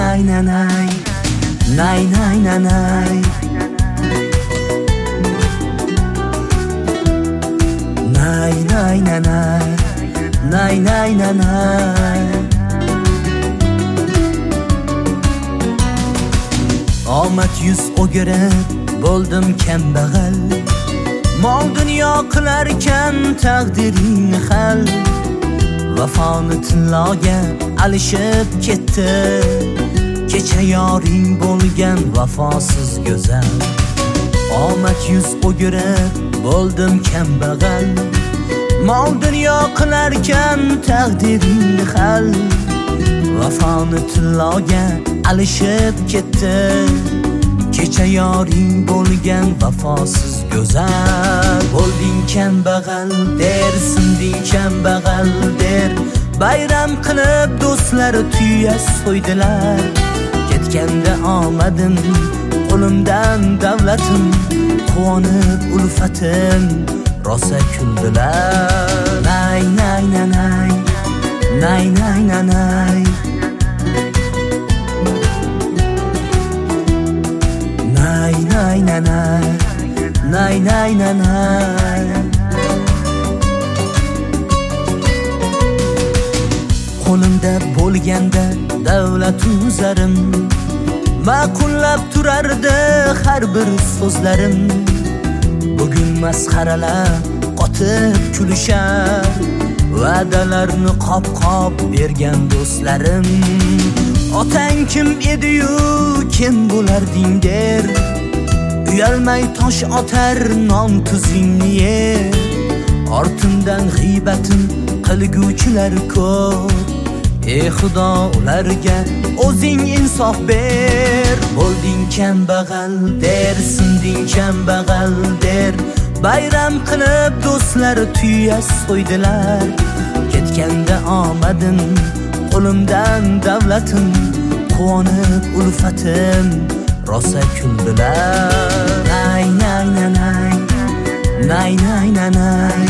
nay nay nay nay nay nay nay nay nay nay nay nay nay nay. Omad yuz o'girib bo'ldim kambag'al, mol dunyo qilarkan taqdiring hal. Vafoni tilloga alishib ketdi, kecha yoring bo'lgan vafosiz go'zal. Omad yuz o'girib bo'ldim kambag'al, mol dunyo qilarkan taqdiring hal. Vafoni tilloga alishib ketdi, kecha yoring bo'lgan vafosiz go'zal. Bo'lding kambag'al der, sinding kambag'al der, bayram qilib do'stlar tuya so'ydilar. Ketganda omadim, qo'limdan davlatim, quvonib ulfatim rosa kuldilar. Nay nay nay nay nay nay nay nay nay nay nay nay nay nay nay. Qo'limda bo'lganda davlat uzarim, ma'qullab turardi har bir so'zlarim. Bugun masxaralar qotib kulishar, va'dalarni qop-qop bergan do'stlarim. Otang kim edi-yu, kim bo'larding der, uyalmay tosh otar non tuzingni yer. Ortimdan g'iybatin qilguvchilar ko'p, ey Xudo ularga o'zing insof ber. Bo'lding kambag'al der, sinding kambag'al der, bayram qilib do'stlar tuya so'ydilar. Ketganda omadim, qo'limdan davlatim, quvonib ulfatim rosa kuldilar. Nay nay nay nay nay nay nay nay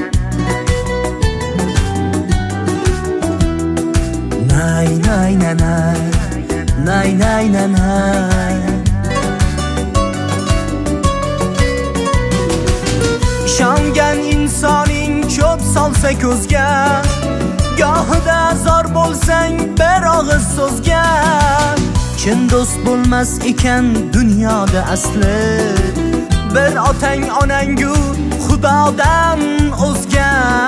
nay nay nay nay nay nay nay. Ishongan insoning cho'p solsa ko'zga, gohida zor bo'lsang bir og'iz so'zga. Chin do'st bo'lmas ekan dunyoda asli, bir otang onangu Xudodan o'zga.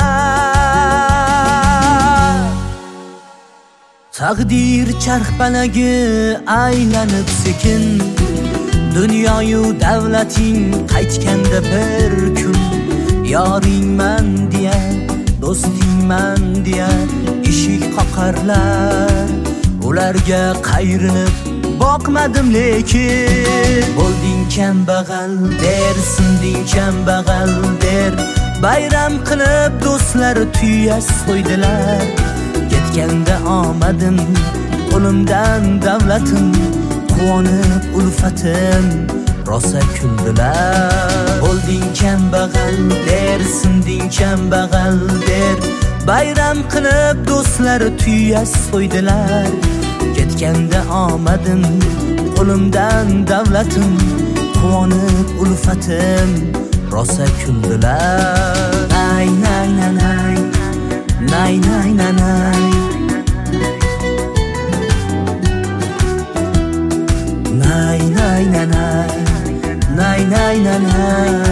Taqdir charxpalagi aylanib sekin, dunyoyu davlating qaytganda bir kun. Yoringman deya, do'stingman deya eshik qoqarlar, ularga qayrinib boqmadim lekin. Bo'lding kambag'al der, sinding kambag'al der, bayram qilib do'stlar tuya so'ydilar. Ketganda omadim, qo'limdan davlatim, quvonib ulfatim rosa kuldilar. Bo'lding kambag'al der, sinding kambag'al der, bayram qilib do'stlar tuya so'ydilar. Ketganda omadim, qo'limdan davlatim, quvonib ulfatim rosa kuldilar. Nay nay nay nay nay nay nay nay nay nay nay nay nay nay nay nay.